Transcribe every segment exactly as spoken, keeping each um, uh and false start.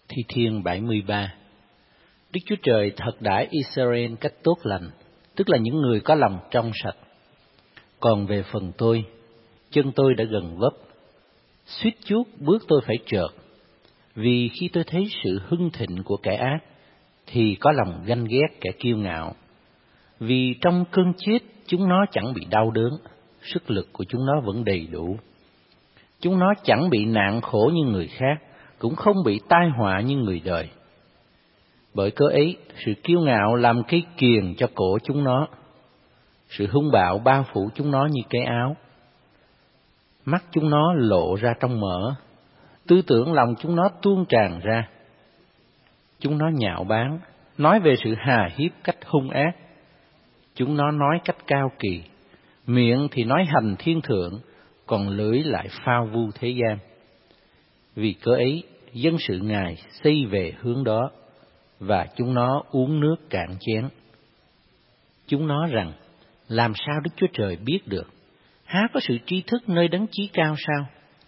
Thi Thiên bảy mươi ba. Đức Chúa Trời thật đãi Israel cách tốt lành, tức là những người có lòng trong sạch. Còn về phần tôi, chân tôi đã gần vấp, suýt chút bước tôi phải trượt, vì khi tôi thấy sự hưng thịnh của kẻ ác, thì có lòng ganh ghét kẻ kiêu ngạo. Vì trong cơn chết chúng nó chẳng bị đau đớn, sức lực của chúng nó vẫn đầy đủ. Chúng nó chẳng bị nạn khổ như người khác, cũng không bị tai họa như người đời. Bởi cớ ấy, sự kiêu ngạo làm cái kiềng cho cổ chúng nó, sự hung bạo bao phủ chúng nó như cái áo. Mắt chúng nó lộ ra trong mỡ, tư tưởng lòng chúng nó tuôn tràn ra. Chúng nó nhạo báng, nói về sự hà hiếp cách hung ác. Chúng nó nói cách cao kỳ, miệng thì nói hành thiên thượng, còn lưỡi lại phao vu thế gian. Vì cớ ấy, dân sự Ngài xây về hướng đó, và chúng nó uống nước cạn chén. Chúng nó rằng, làm sao Đức Chúa Trời biết được? Há có sự tri thức nơi đấng chí cao sao?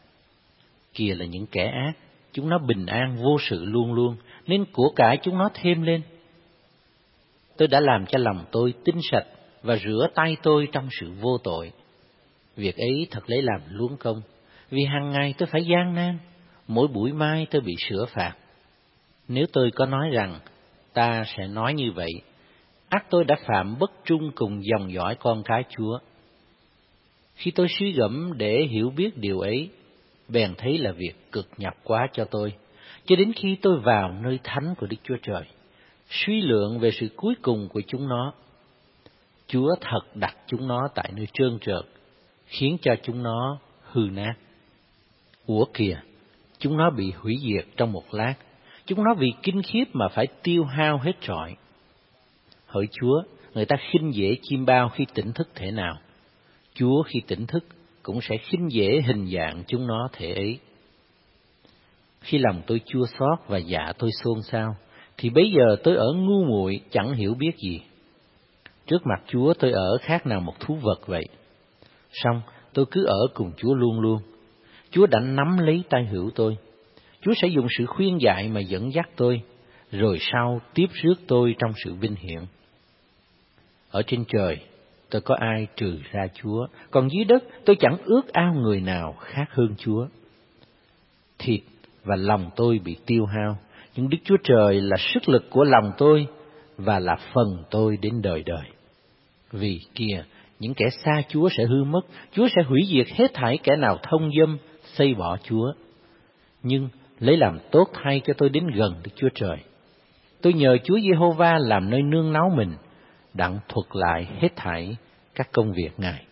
Kìa là những kẻ ác, chúng nó bình an vô sự luôn luôn, nên của cải chúng nó thêm lên. Tôi đã làm cho lòng tôi tinh sạch và rửa tay tôi trong sự vô tội. Việc ấy thật lấy làm luống công, vì hàng ngày tôi phải gian nan, mỗi buổi mai tôi bị sửa phạt. Nếu tôi có nói rằng, ta sẽ nói như vậy, ắt tôi đã phạm bất trung cùng dòng dõi con cái Chúa. Khi tôi suy gẫm để hiểu biết điều ấy, bèn thấy là việc cực nhọc quá cho tôi, cho đến khi tôi vào nơi thánh của Đức Chúa Trời, suy lượng về sự cuối cùng của chúng nó. Chúa thật đặt chúng nó tại nơi trơn trượt, khiến cho chúng nó hư nát. Ủa kìa, chúng nó bị hủy diệt trong một lát, chúng nó vì kinh khiếp mà phải tiêu hao hết trọi. Hỡi Chúa, người ta khinh dễ chim bao khi tỉnh thức thể nào, Chúa khi tỉnh thức cũng sẽ khinh dễ hình dạng chúng nó thể ấy. Khi lòng tôi chua xót và dạ tôi xôn xao, thì bấy giờ tôi ở ngu muội chẳng hiểu biết gì. Trước mặt Chúa tôi ở khác nào một thú vật vậy. Song tôi cứ ở cùng Chúa luôn luôn. Chúa đã nắm lấy tay hữu tôi. Chúa sẽ dùng sự khuyên dạy mà dẫn dắt tôi, rồi sau tiếp rước tôi trong sự vinh hiển. Ở trên trời, tôi có ai trừ ra Chúa, còn dưới đất tôi chẳng ước ao người nào khác hơn Chúa. Thịt và lòng tôi bị tiêu hao, nhưng Đức Chúa Trời là sức lực của lòng tôi và là phần tôi đến đời đời. Vì kìa, những kẻ xa Chúa sẽ hư mất, Chúa sẽ hủy diệt hết thảy kẻ nào thông dâm, xây bỏ Chúa. Nhưng lấy làm tốt thay cho tôi đến gần Đức Chúa Trời. Tôi nhờ Chúa Giê-hô-va làm nơi nương náu mình, đặng thuật lại hết thảy các công việc Ngài.